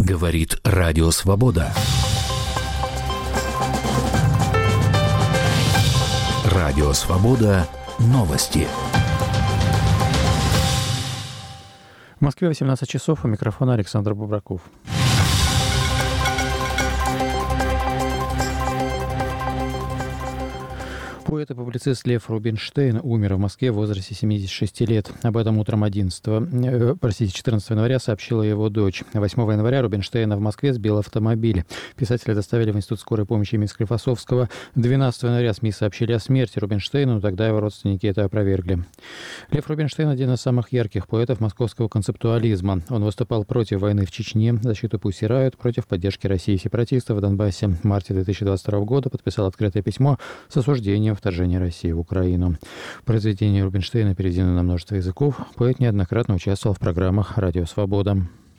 Говорит Радио Свобода. Радио Свобода. Новости. В Москве 18 часов. У микрофона Александр Бубраков. Поэт и публицист Лев Рубинштейн умер в Москве в возрасте 76 лет. Об этом утром 14 января сообщила его дочь. 8 января Рубинштейна в Москве сбил автомобиль. Писателя доставили в Институт скорой помощи имени Склифосовского. 12 января СМИ сообщили о смерти Рубинштейна, но тогда его родственники это опровергли. Лев Рубинштейн – один из самых ярких поэтов московского концептуализма. Он выступал против войны в Чечне, защиту Pussy Riot, против поддержки России сепаратистов в Донбассе. В марте 2022 года подписал открытое письмо с осуждением вторжения России в Украину. Произведения Рубинштейна переведены на множество языков. Поэт неоднократно участвовал в программах «Радио Свобода».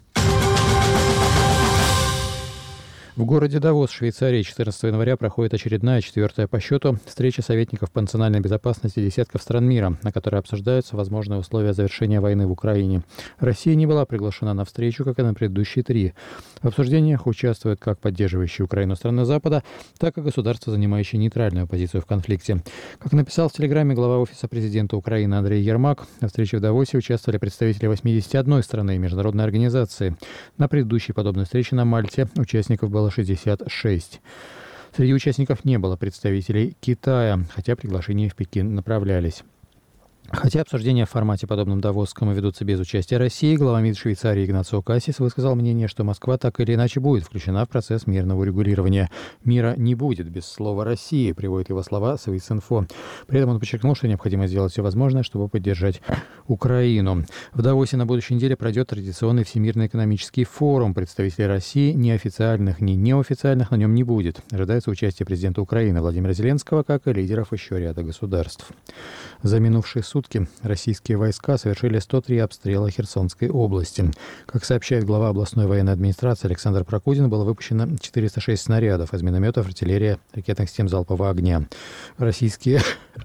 В городе Давос, Швейцарии, 14 января проходит очередная, четвертая по счету, встреча советников по национальной безопасности десятков стран мира, на которой обсуждаются возможные условия завершения войны в Украине. Россия не была приглашена на встречу, как и на предыдущие три. В обсуждениях участвуют как поддерживающие Украину страны Запада, так и государства, занимающие нейтральную позицию в конфликте. Как написал в Телеграме глава Офиса президента Украины Андрей Ермак, на встрече в Давосе участвовали представители 81 страны и международной организации. На предыдущей подобной встрече на Мальте участников было 66. Среди участников не было представителей Китая, хотя приглашения в Пекин направлялись. Хотя обсуждения в формате, подобном давосскому, ведутся без участия России, глава МИД Швейцарии Игнацио Кассис высказал мнение, что Москва так или иначе будет включена в процесс мирного урегулирования. Мира не будет без слова России, приводит его слова Swissинфо. При этом он подчеркнул, что необходимо сделать все возможное, чтобы поддержать Украину. В Давосе на будущей неделе пройдет традиционный Всемирный экономический форум. Представителей России, ни официальных, ни неофициальных, на нем не будет. Ожидается участие президента Украины Владимира Зеленского, как и лидеров еще ряда государств. За минувшие сутки российские войска совершили 103 обстрела Херсонской области. Как сообщает глава областной военной администрации Александр Прокудин, было выпущено 406 снарядов из минометов, артиллерии, ракетных систем залпового огня. Российские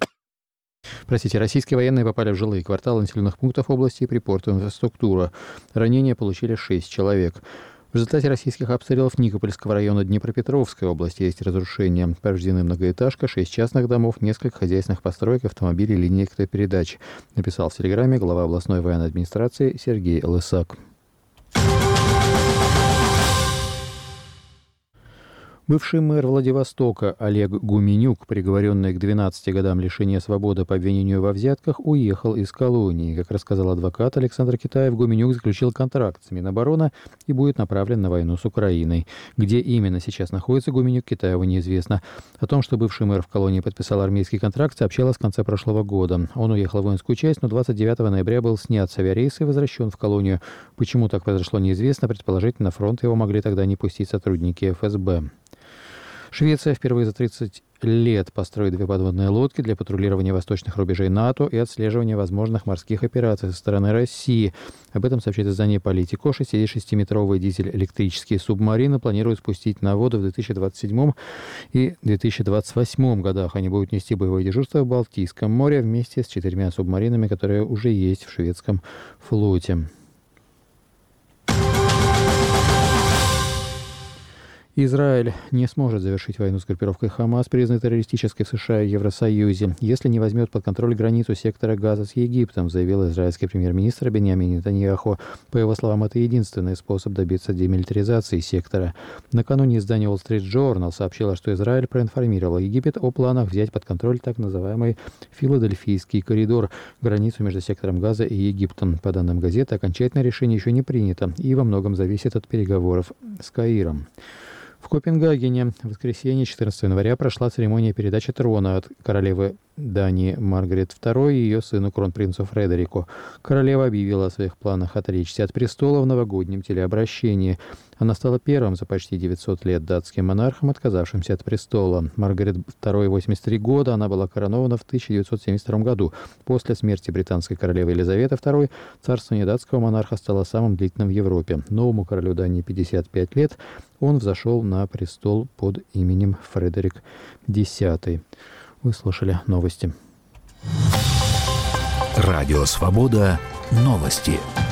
военные попали в жилые кварталы населенных пунктов области и припортовую инфраструктуру. Ранения получили 6 человек. В результате российских обстрелов Никопольского района Днепропетровской области есть разрушения. Повреждены многоэтажка, 6 частных домов, несколько хозяйственных построек, автомобилей, линий электропередач, написал в Телеграме глава областной военной администрации Сергей Лысак. Бывший мэр Владивостока Олег Гуменюк, приговоренный к 12 годам лишения свободы по обвинению во взятках, уехал из колонии. Как рассказал адвокат Александр Китаев, Гуменюк заключил контракт с Минобороны и будет направлен на войну с Украиной. Где именно сейчас находится Гуменюк, Китаеву неизвестно. О том, что бывший мэр в колонии подписал армейский контракт, сообщалось в конце прошлого года. Он уехал в воинскую часть, но 29 ноября был снят с авиарейса и возвращен в колонию. Почему так произошло, неизвестно. Предположительно, на фронт его могли тогда не пустить сотрудники ФСБ. Швеция впервые за 30 лет построит 2 подводные лодки для патрулирования восточных рубежей НАТО и отслеживания возможных морских операций со стороны России. Об этом сообщает издание «Политико». 66-метровые дизель-электрические субмарины планируют спустить на воду в 2027 и 2028 годах. Они будут нести боевое дежурство в Балтийском море вместе с 4 субмаринами, которые уже есть в шведском флоте. Израиль не сможет завершить войну с группировкой Хамас, признанной террористической в США и Евросоюзе, если не возьмет под контроль границу сектора Газа с Египтом, заявил израильский премьер-министр Биньямин Нетаньяху. По его словам, это единственный способ добиться демилитаризации сектора. Накануне издание Wall Street Journal сообщило, что Израиль проинформировал Египет о планах взять под контроль так называемый Филадельфийский коридор, границу между сектором Газа и Египтом. По данным газеты, окончательное решение еще не принято и во многом зависит от переговоров с Каиром. В Копенгагене в воскресенье 14 января прошла церемония передачи трона от королевы Дании Маргарет II и ее сыну кронпринцу Фредерику. Королева объявила о своих планах отречься от престола в новогоднем телеобращении. Она стала первым за почти 900 лет датским монархом, отказавшимся от престола. Маргарет II 83 года, она была коронована в 1972 году. После смерти британской королевы Елизаветы II царствование датского монарха стало самым длительным в Европе. Новому королю Дании 55 лет. Он взошел на престол под именем Фредерик X. Вы слушали новости. Радио Свобода. Новости.